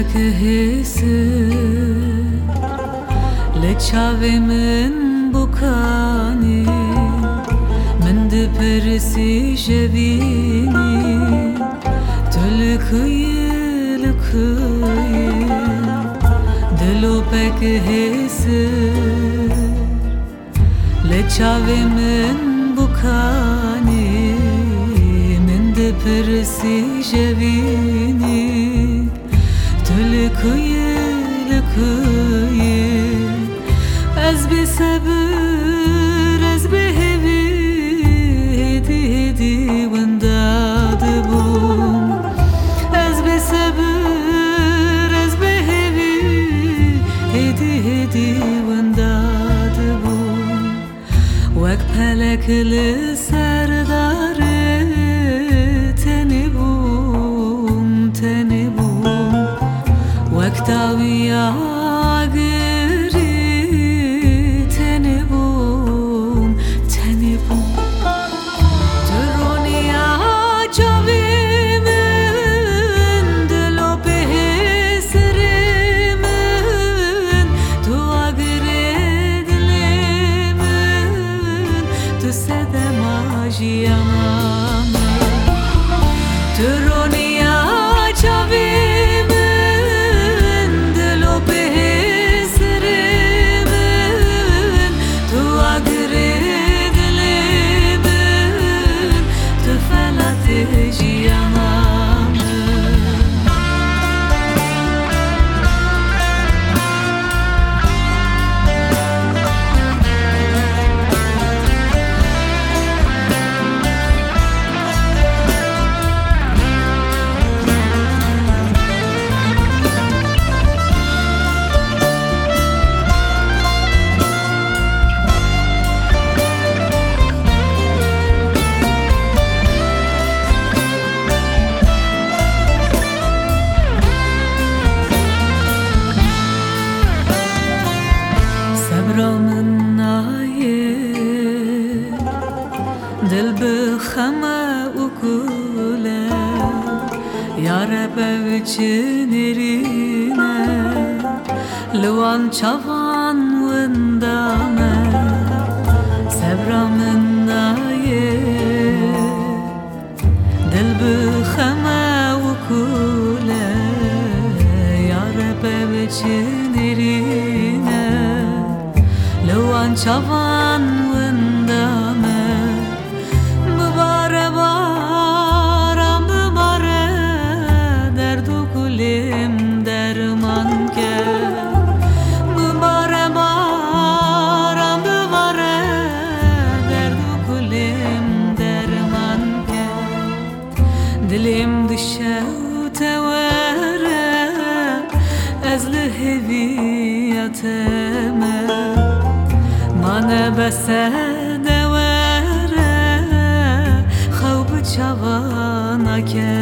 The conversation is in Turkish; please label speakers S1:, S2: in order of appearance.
S1: pek hisi le çave min bukani min di perisi jevini tülkıyı lükıyı dilo pek hisi le çave min bukani min di perisi jevini tülkıyı lükıyı ez bi sabır ez bi hevi hedi hedi wenda dibum ez bi sabır ez bi hevi hedi hedi wenda dibum wek pelek li serdare tenibum tenibum wek tawiya دل بخما وكولا يا رب وچنرينا لوان چوان ونداما صبرا من نايه دل بخما وكولا يا رب وچنرينا لوان چوان ونداما دلم دشه و تواره از لهویتمه من بسه دواره خوب چوانکه